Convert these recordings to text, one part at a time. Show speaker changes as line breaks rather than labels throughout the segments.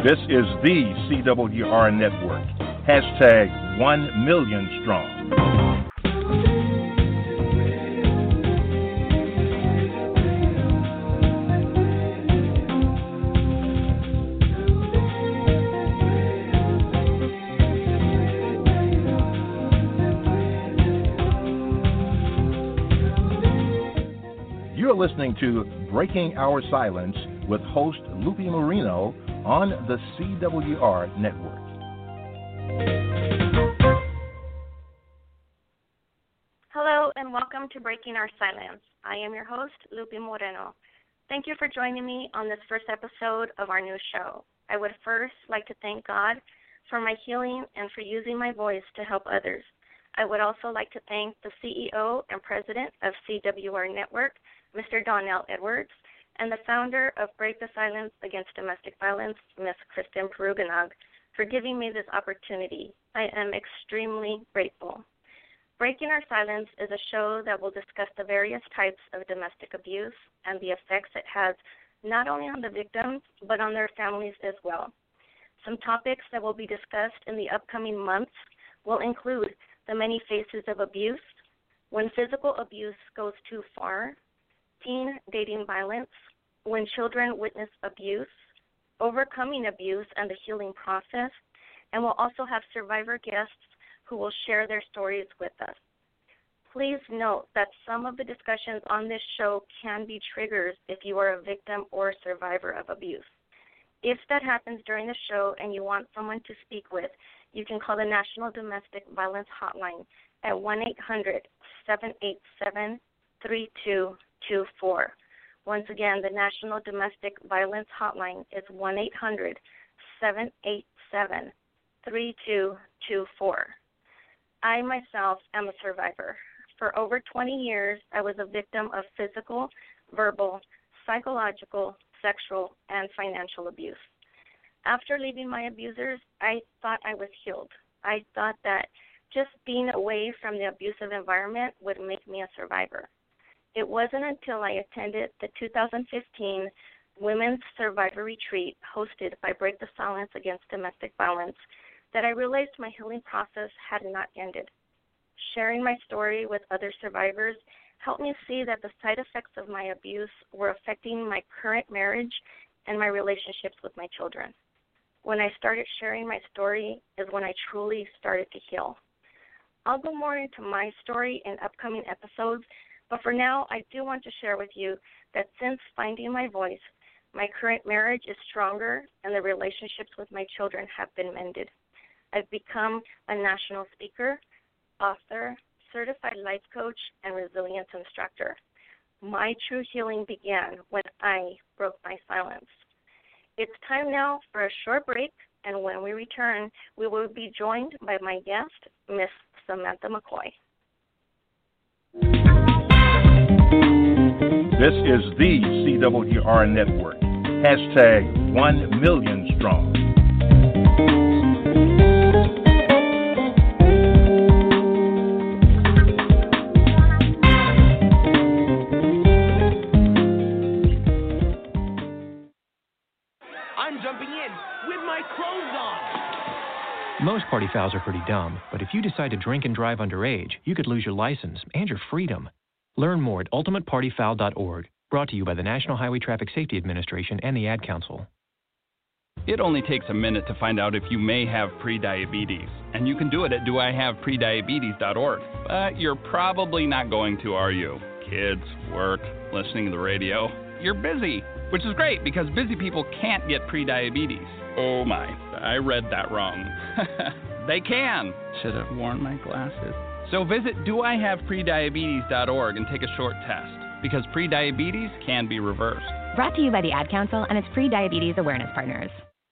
This is the CWR Network. Hashtag 1 million strong. You're listening to Breaking Our Silence with host Lupe Moreno on the CWR Network.
Hello and welcome to Breaking Our Silence. I am your host, Lupe Moreno. Thank you for joining me on this first episode of our new show. I would first like to thank God for my healing and for using my voice to help others. I would also like to thank the CEO and president of CWR Network, Mr. Donnell Edwards, and the founder of Break the Silence Against Domestic Violence, Ms. Kristen Peruganog, for giving me this opportunity. I am extremely grateful. Breaking Our Silence is a show that will discuss the various types of domestic abuse and the effects it has not only on the victims, but on their families as well. Some topics that will be discussed in the upcoming months will include the many faces of abuse, when physical abuse goes too far, teen dating violence, when children witness abuse, overcoming abuse and the healing process, and we'll also have survivor guests who will share their stories with us. Please note that some of the discussions on this show can be triggers if you are a victim or a survivor of abuse. If that happens during the show and you want someone to speak with, you can call the National Domestic Violence Hotline at 1-800-787-3224. Once again, the National Domestic Violence Hotline is 1-800-787-3224. I myself am a survivor. For over 20 years, I was a victim of physical, verbal, psychological, sexual, and financial abuse. After leaving my abusers, I thought I was healed. I thought that just being away from the abusive environment would make me a survivor. It wasn't until I attended the 2015 Women's Survivor Retreat hosted by Break the Silence Against Domestic Violence that I realized my healing process had not ended. Sharing my story with other survivors helped me see that the side effects of my abuse were affecting my current marriage and my relationships with my children. When I started sharing my story is when I truly started to heal. I'll go more into my story in upcoming episodes, but for now, I do want to share with you that since finding my voice, my current marriage is stronger and the relationships with my children have been mended. I've become a national speaker, author, certified life coach, and resilience instructor. My true healing began when I broke my silence. It's time now for a short break, and when we return, we will be joined by my guest, Miss Samantha McCoy.
This is the CWR Network. Hashtag 1 million strong.
I'm jumping in with my clothes on.
Most party fouls are pretty dumb, but if you decide to drink and drive underage, you could lose your license and your freedom. Learn more at ultimatepartyfoul.org, brought to you by the National Highway Traffic Safety Administration and the Ad Council.
It only takes a minute to find out if you may have prediabetes, and you can do it at doihaveprediabetes.org. But you're probably not going to, are you? Kids, work, listening to the radio. You're busy, which is great because busy people can't get prediabetes. Oh my, I read that wrong. They can. Should have worn my glasses. So visit doihaveprediabetes.org and take a short test, because prediabetes can be reversed.
Brought to you by the Ad Council and its pre-diabetes awareness partners.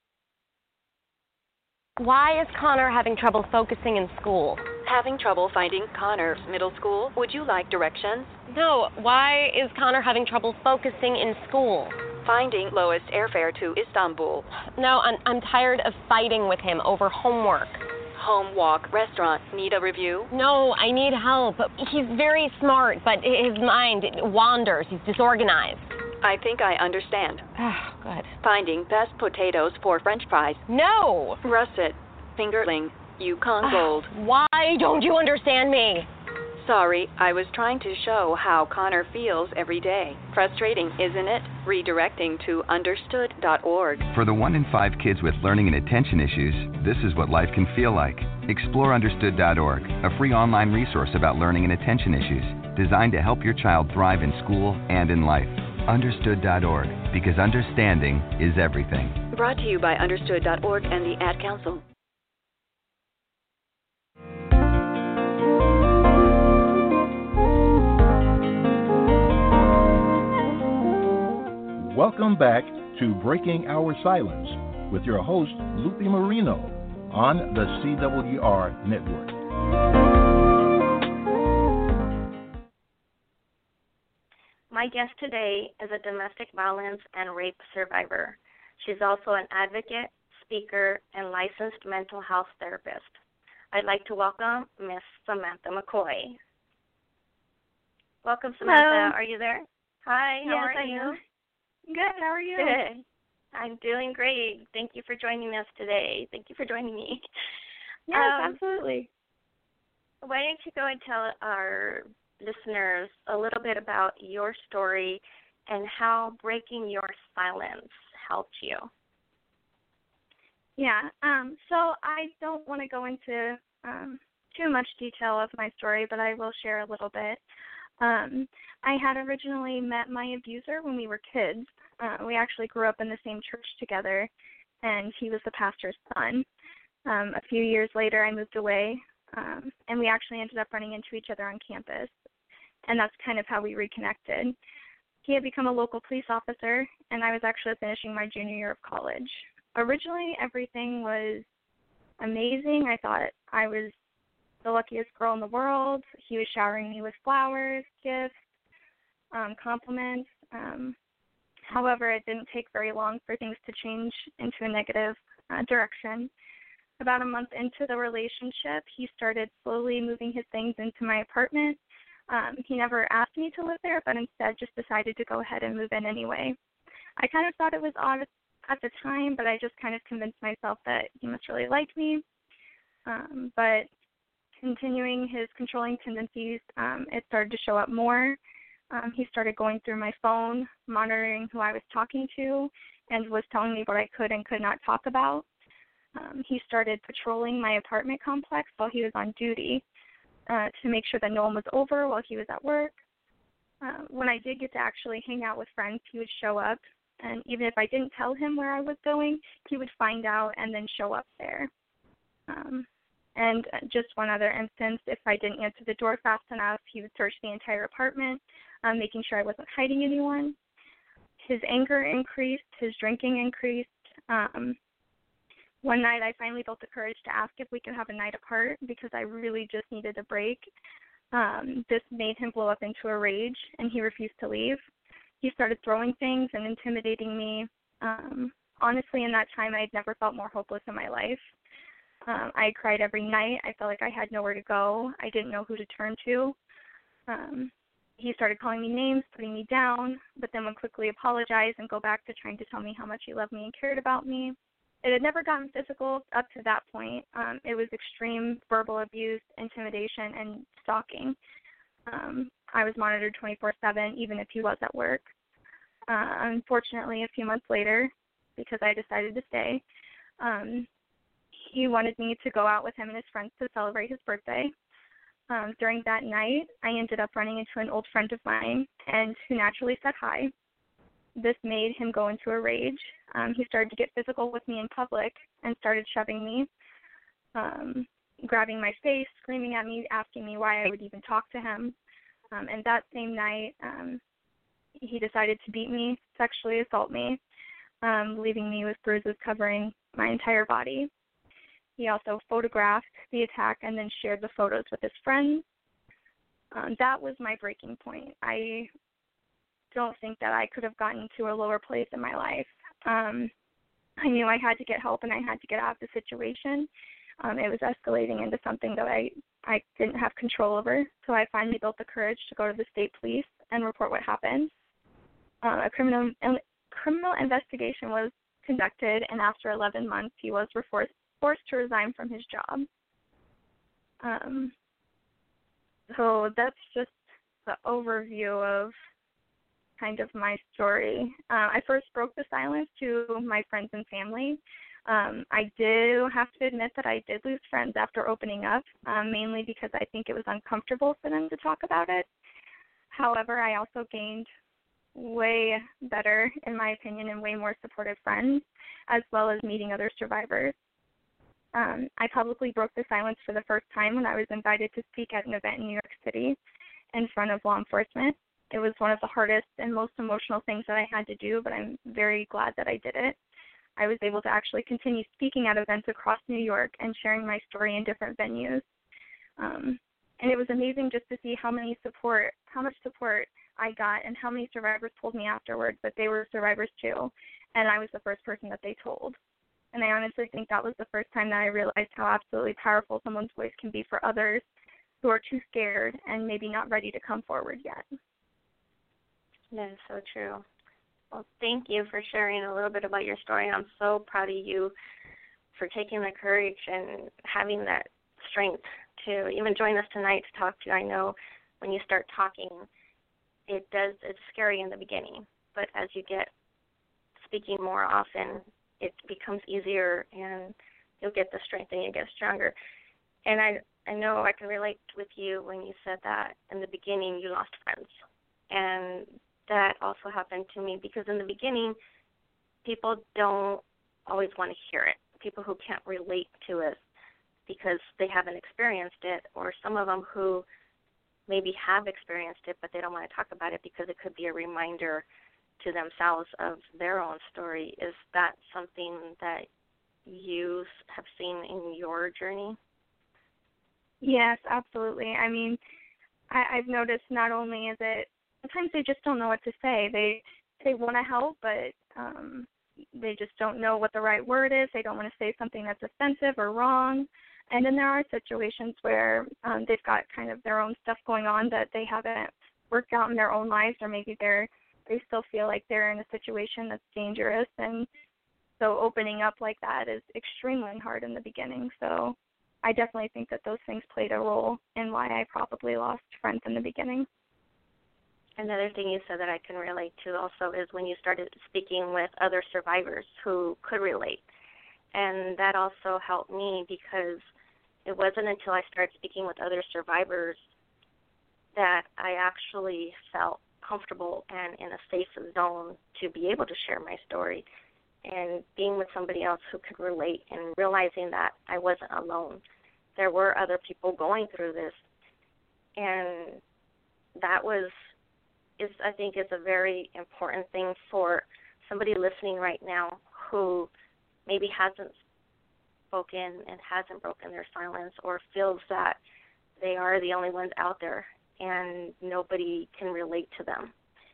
Why is Connor having trouble focusing in school?
Having trouble finding Connor Middle School? Would you like directions?
No, why is Connor having trouble focusing in school?
Finding lowest airfare to Istanbul.
No, I'm tired of fighting with him over homework.
Home, walk, restaurant. Need a review?
No, I need help. He's very smart, but his mind wanders. He's disorganized.
I think I understand.
Oh, good.
Finding best potatoes for French fries.
No!
Russet. Fingerling. Yukon Gold.
Why don't you understand me?
Sorry, I was trying to show how Connor feels every day. Frustrating, isn't it? Redirecting to understood.org.
For the 1 in 5 kids with learning and attention issues, this is what life can feel like. Explore understood.org, a free online resource about learning and attention issues, designed to help your child thrive in school and in life. Understood.org, because understanding is everything.
Brought to you by understood.org and the Ad Council.
Welcome back to Breaking Our Silence with your host, Lupe Marino, on the CWR Network.
My guest today is a domestic violence and rape survivor. She's also an advocate, speaker, and licensed mental health therapist. I'd like to welcome Miss Samantha McCoy. Welcome, Samantha.
Hello.
Are you there? Hi, how are you?
Am. Good, how are you?
Good. I'm doing great. Thank you for joining us today. Thank you for joining me.
Yes, absolutely.
Why don't you go and tell our listeners a little bit about your story and how breaking your silence helped you?
Yeah, so I don't want to go into too much detail of my story, but I will share a little bit. I had originally met my abuser when we were kids. We actually grew up in the same church together, and he was the pastor's son. A few years later, I moved away, and we actually ended up running into each other on campus, and that's kind of how we reconnected. He had become a local police officer, and I was actually finishing my junior year of college. Originally, everything was amazing. I thought I was the luckiest girl in the world. He was showering me with flowers, gifts, compliments. However, it didn't take very long for things to change into a negative direction. About a month into the relationship, he started slowly moving his things into my apartment. He never asked me to live there, but instead just decided to go ahead and move in anyway. I kind of thought it was odd at the time, but I just kind of convinced myself that he must really like me. But continuing his controlling tendencies, it started to show up more. He started going through my phone, monitoring who I was talking to, and was telling me what I could and could not talk about. He started patrolling my apartment complex while he was on duty to make sure that no one was over while he was at work. When I did get to actually hang out with friends, he would show up, and even if I didn't tell him where I was going, he would find out and then show up there. And just one other instance, if I didn't answer the door fast enough, he would search the entire apartment, making sure I wasn't hiding anyone. His anger increased, his drinking increased. One night I finally built the courage to ask if we could have a night apart because I really just needed a break. This made him blow up into a rage, and he refused to leave. He started throwing things and intimidating me. Honestly, in that time, I had never felt more hopeless in my life. I cried every night. I felt like I had nowhere to go. I didn't know who to turn to. He started calling me names, putting me down, but then would quickly apologize and go back to trying to tell me how much he loved me and cared about me. It had never gotten physical up to that point. It was extreme verbal abuse, intimidation, and stalking. I was monitored 24/7, even if he was at work. Unfortunately, a few months later, because I decided to stay, he wanted me to go out with him and his friends to celebrate his birthday. During that night, I ended up running into an old friend of mine and who naturally said hi. This made him go into a rage. He started to get physical with me in public and started shoving me, grabbing my face, screaming at me, asking me why I would even talk to him. And that same night, he decided to beat me, sexually assault me, leaving me with bruises covering my entire body. He also photographed the attack and then shared the photos with his friends. That was my breaking point. I don't think that I could have gotten to a lower place in my life. I knew I had to get help and I had to get out of the situation. It was escalating into something that I didn't have control over. So I finally built the courage to go to the state police and report what happened. A criminal investigation was conducted, and after 11 months, he was forced to resign from his job. So that's just the overview of kind of my story. I first broke the silence to my friends and family. I do have to admit that I did lose friends after opening up, mainly because I think it was uncomfortable for them to talk about it. However, I also gained way better, in my opinion, and way more supportive friends, as well as meeting other survivors. I publicly broke the silence for the first time when I was invited to speak at an event in New York City in front of law enforcement. It was one of the hardest and most emotional things that I had to do, but I'm very glad that I did it. I was able to actually continue speaking at events across New York and sharing my story in different venues. And it was amazing just to see how much support I got, and how many survivors told me afterwards that they were survivors too, and I was the first person that they told. And I honestly think that was the first time that I realized how absolutely powerful someone's voice can be for others who are too scared and maybe not ready to come forward yet.
That is so true. Well, thank you for sharing a little bit about your story. I'm so proud of you for taking the courage and having that strength to even join us tonight to talk to you. I know when you start talking, it's scary in the beginning, but as you get speaking more often, it becomes easier, and you'll get the strength and you get stronger. And I know I can relate with you when you said that in the beginning you lost friends. And that also happened to me, because in the beginning, people don't always want to hear it. People who can't relate to it because they haven't experienced it, or some of them who maybe have experienced it, but they don't want to talk about it because it could be a reminder to themselves of their own story. Is that something that you have seen in your journey?
Yes, absolutely. I mean, I've noticed not only is it, sometimes they just don't know what to say. They want to help, but they just don't know what the right word is. They don't want to say something that's offensive or wrong. And then there are situations where they've got kind of their own stuff going on that they haven't worked out in their own lives, or maybe they still feel like they're in a situation that's dangerous. And so opening up like that is extremely hard in the beginning. So I definitely think that those things played a role in why I probably lost friends in the beginning.
Another thing you said that I can relate to also is when you started speaking with other survivors who could relate. And that also helped me, because it wasn't until I started speaking with other survivors that I actually felt comfortable and in a safe zone to be able to share my story. And being with somebody else who could relate, and realizing that I wasn't alone. There were other people going through this. And that I think is a very important thing for somebody listening right now who maybe hasn't spoken and hasn't broken their silence, or feels that they are the only ones out there and nobody can relate to them.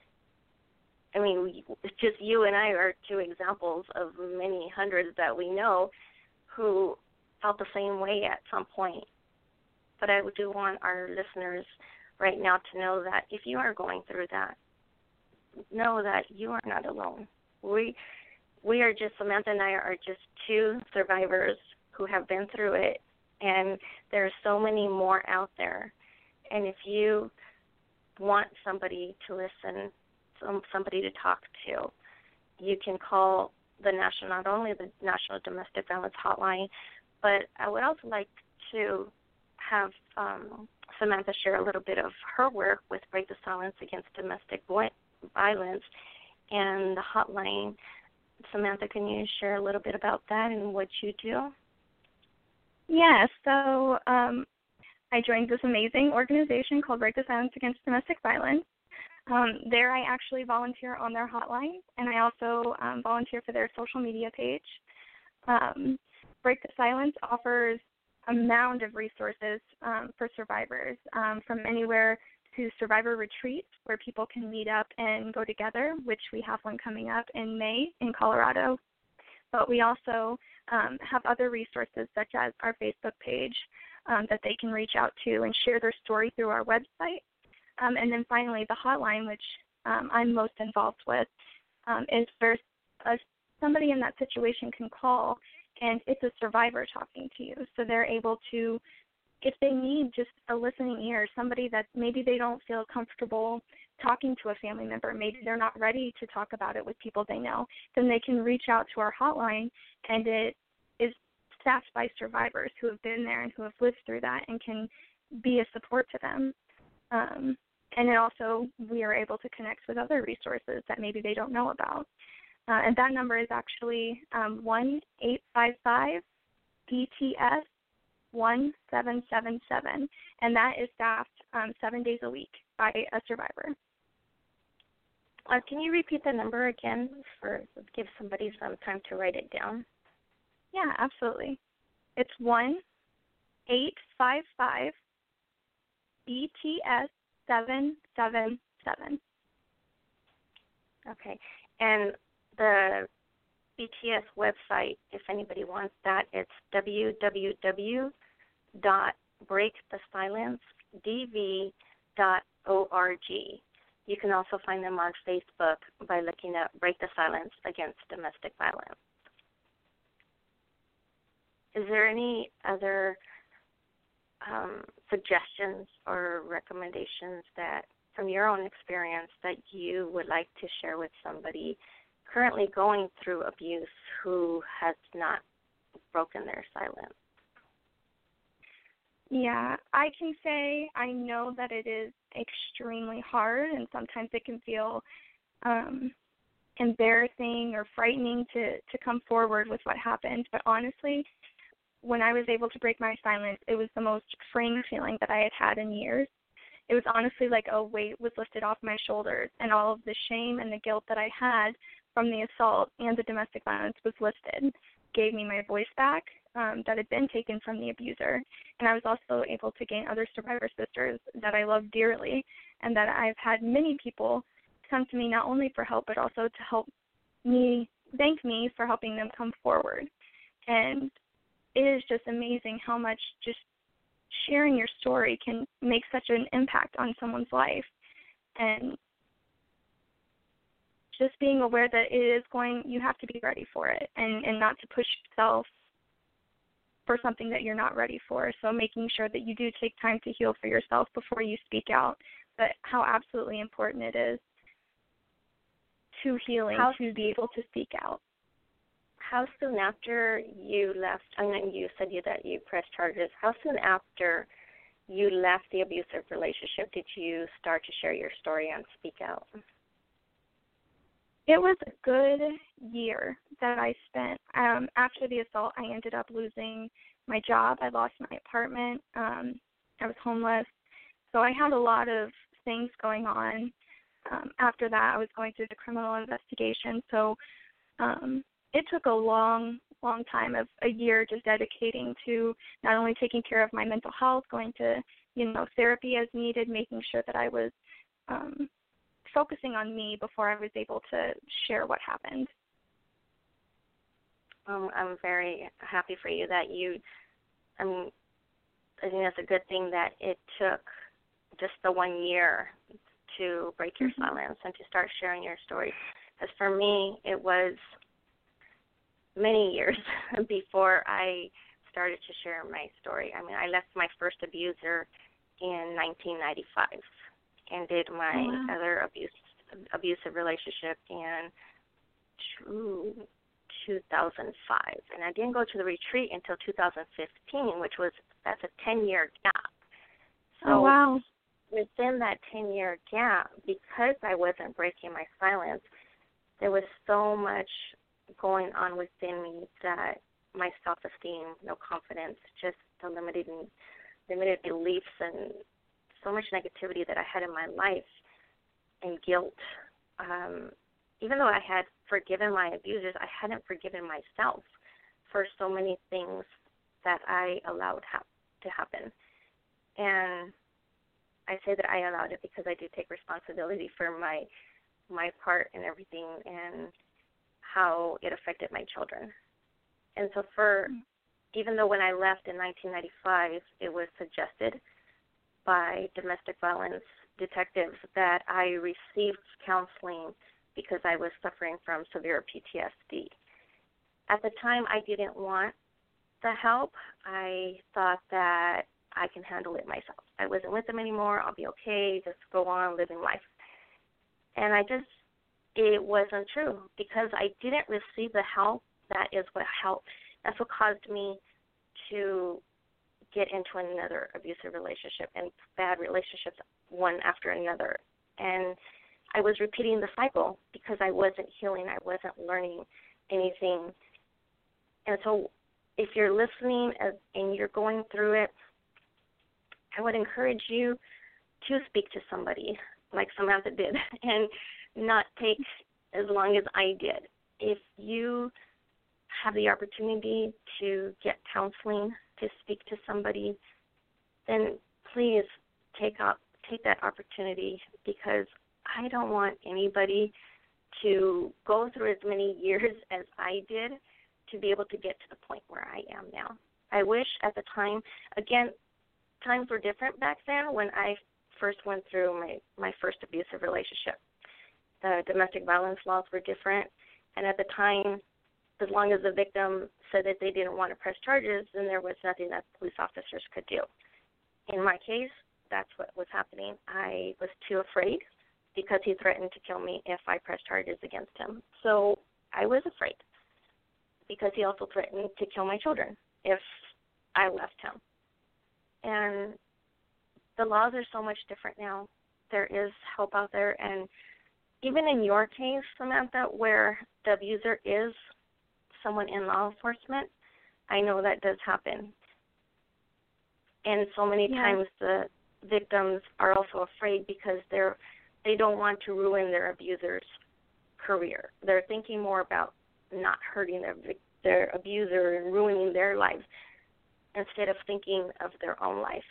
I mean, just you and I are two examples of many hundreds that we know who felt the same way at some point. But I do want our listeners right now to know that if you are going through that, know that you are not alone. We are just, Samantha and I are just two survivors who have been through it, and there are so many more out there. And if you want somebody to listen, somebody to talk to, you can call not only the National Domestic Violence Hotline, but I would also like to have Samantha share a little bit of her work with Break the Silence Against Domestic Violence and the hotline. Samantha, can you share a little bit about that and what you do?
Yeah, so I joined this amazing organization called Break the Silence Against Domestic Violence. There I actually volunteer on their hotline, and I also volunteer for their social media page. Break the Silence offers a mound of resources for survivors, from anywhere to survivor retreats where people can meet up and go together, which we have one coming up in May in Colorado. But we also have other resources such as our Facebook page that they can reach out to and share their story through our website. And then finally the hotline, which I'm most involved with, is where somebody in that situation can call, and it's a survivor talking to you. So they're able to, if they need just a listening ear, somebody that maybe they don't feel comfortable talking to a family member, maybe they're not ready to talk about it with people they know, then they can reach out to our hotline, and it is staffed by survivors who have been there and who have lived through that and can be a support to them. And it also, we are able to connect with other resources that maybe they don't know about. And that number is actually 1-855-BTS-1777, and that is staffed 7 days a week by a survivor.
Can you repeat the number again for give somebody some time to write it down?
Yeah, absolutely. It's 1-855-BTS-777.
Okay. And the BTS website, if anybody wants that, it's www.breakthesilencedv.org. You can also find them on Facebook by looking at Break the Silence Against Domestic Violence. Is there any other suggestions or recommendations that, from your own experience, that you would like to share with somebody currently going through abuse who has not broken their silence?
Yeah, I can say I know that it is extremely hard, and sometimes it can feel embarrassing or frightening to come forward with what happened. But honestly, when I was able to break my silence, it was the most freeing feeling that I had had in years. It was honestly like a weight was lifted off my shoulders, and all of the shame and the guilt that I had from the assault and the domestic violence was lifted, gave me my voice back that had been taken from the abuser. And I was also able to gain other survivor sisters that I love dearly, and that I've had many people come to me not only for help, but also to help me, thank me for helping them come forward. And it is just amazing how much just sharing your story can make such an impact on someone's life. And just being aware that it is you have to be ready for it, and not to push yourself for something that you're not ready for. So making sure that you do take time to heal for yourself before you speak out, but how absolutely important it is to healing to be able to speak out.
How soon after you left, I know you said that you pressed charges, how soon after you left the abusive relationship did you start to share your story and speak out?
It was a good year that I spent. After the assault, I ended up losing my job. I lost my apartment. I was homeless. So I had a lot of things going on. After that, I was going through the criminal investigation. So it took a long time of a year just dedicating to not only taking care of my mental health, going to, therapy as needed, making sure that I was focusing on me before I was able to share what happened.
I'm very happy for you that I think that's a good thing that it took just the 1 year to break your silence and to start sharing your story. Because for me, it was many years before I started to share my story. I mean, I left my first abuser in 1995. Ended my other abusive relationship in 2005, and I didn't go to the retreat until 2015, that's a 10-year gap. So within that 10-year gap, because I wasn't breaking my silence, there was so much going on within me that my self-esteem, no confidence, just the limited beliefs and so much negativity that I had in my life and guilt. Even though I had forgiven my abusers, I hadn't forgiven myself for so many things that I allowed to happen. And I say that I allowed it because I do take responsibility for my part in everything and how it affected my children. And so even though when I left in 1995, it was suggested by domestic violence detectives that I received counseling because I was suffering from severe PTSD. At the time, I didn't want the help. I thought that I can handle it myself. I wasn't with them anymore. I'll be okay. Just go on living life. And it wasn't true because I didn't receive the help. That is what helped. That's what caused me to get into another abusive relationship and bad relationships, one after another. And I was repeating the cycle because I wasn't healing. I wasn't learning anything. And so if you're listening and you're going through it, I would encourage you to speak to somebody like Samantha did and not take as long as I did. If you have the opportunity to get counseling, to speak to somebody, then please take that opportunity, because I don't want anybody to go through as many years as I did to be able to get to the point where I am now. I wish at the time, again, times were different back then when I first went through my first abusive relationship. The domestic violence laws were different, and at the time, as long as the victim said that they didn't want to press charges, then there was nothing that police officers could do. In my case, that's what was happening. I was too afraid because he threatened to kill me if I pressed charges against him. So I was afraid because he also threatened to kill my children if I left him. And the laws are so much different now. There is help out there. And even in your case, Samantha, where the abuser is someone in law enforcement, I know that does happen. And so many times the victims are also afraid because they don't want to ruin their abuser's career. They're thinking more about not hurting their abuser and ruining their lives instead of thinking of their own life.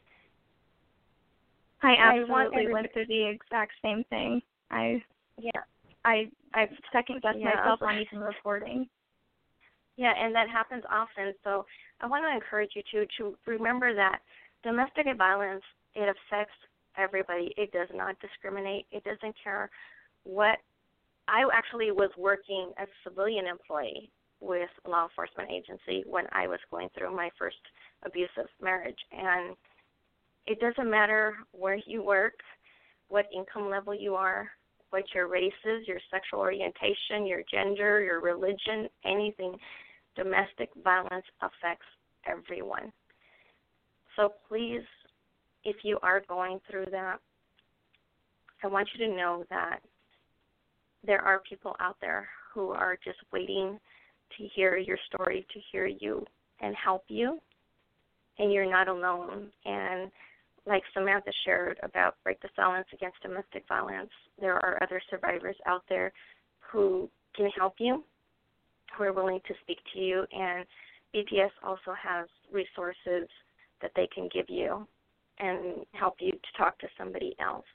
I absolutely went through the exact same thing. I've second-guessed myself on even reporting.
Yeah, and that happens often. So I want to encourage you to remember that domestic violence, it affects everybody. It does not discriminate. It doesn't care what. I actually was working as a civilian employee with a law enforcement agency when I was going through my first abusive marriage. And it doesn't matter where you work, what income level you are, what your race is, your sexual orientation, your gender, your religion, anything. Domestic violence affects everyone. So please, if you are going through that, I want you to know that there are people out there who are just waiting to hear your story, to hear you and help you, and you're not alone. And like Samantha shared about Break the Silence Against Domestic Violence, there are other survivors out there who can help you, who are willing to speak to you, and BPS also has resources that they can give you and help you to talk to somebody else.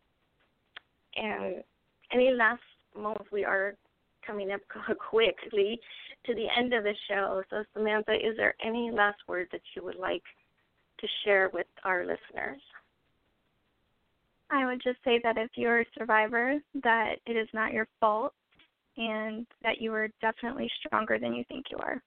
And any last moments, we are coming up quickly to the end of the show. So Samantha, is there any last words that you would like to share with our listeners?
I would just say that if you're a survivor, that it is not your fault and that you are definitely stronger than you think you are.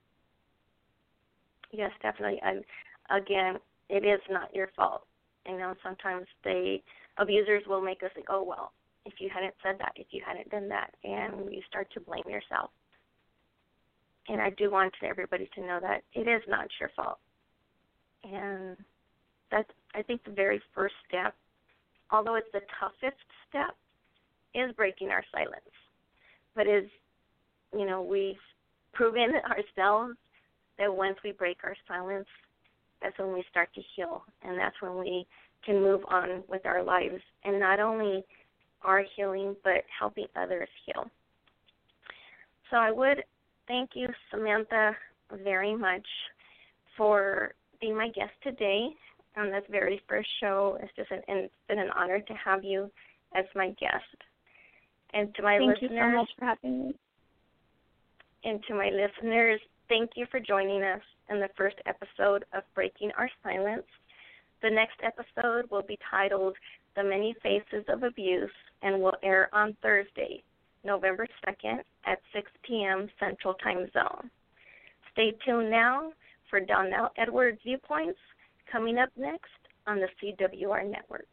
Yes, definitely. And again, it is not your fault. You know, sometimes abusers will make us think, oh, well, if you hadn't said that, if you hadn't done that, and you start to blame yourself. And I do want everybody to know that it is not your fault. And that's, I think, the very first step, although it's the toughest step, is breaking our silence. But we've proven ourselves that once we break our silence, that's when we start to heal, and that's when we can move on with our lives, and not only our healing, but helping others heal. So I would thank you, Samantha, very much for being my guest today on this very first show. It's been an honor to have you as my guest. And to my listeners,
thank you so much for having me.
And to my listeners, thank you for joining us in the first episode of Breaking Our Silence. The next episode will be titled The Many Faces of Abuse, and will air on Thursday, November 2nd at 6 p.m. Central Time Zone. Stay tuned now for Donnell Edwards Viewpoints, coming up next on the CWR Network.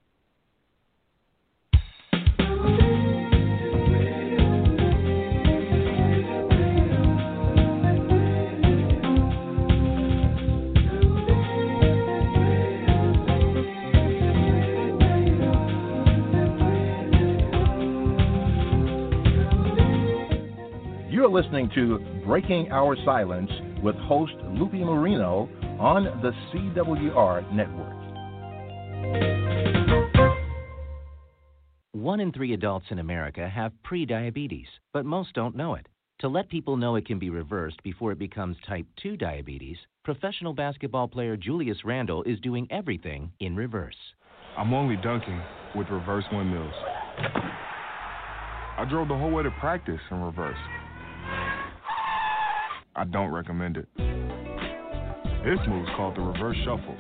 You're listening to Breaking Our Silence with host Lupe Marino on the CWR Network.
1 in 3 adults in America have prediabetes, but most don't know it. To let people know it can be reversed before it becomes type 2 diabetes, professional basketball player Julius Randle is doing everything in reverse.
I'm only dunking with reverse windmills. I drove the whole way to practice in reverse. I don't recommend it. This move's called the reverse shuffle.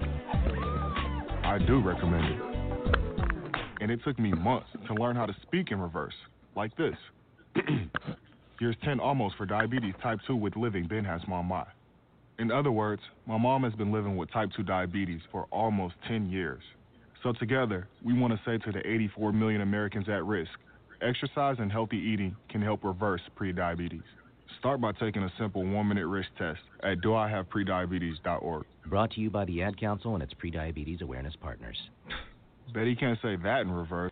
I do recommend it. And it took me months to learn how to speak in reverse, like this. Here's 10 almost for diabetes type 2 with living Ben has mom my. In other words, my mom has been living with type 2 diabetes for almost 10 years. So together, we want to say to the 84 million Americans at risk, exercise and healthy eating can help reverse prediabetes. Start by taking a simple 1-minute risk test at doihaveprediabetes.org.
Brought to you by the Ad Council and its Prediabetes Awareness Partners.
Bet he can't say that in reverse.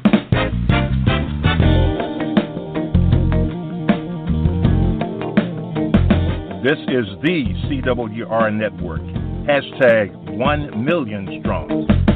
This is the CWR Network. #1 million strong.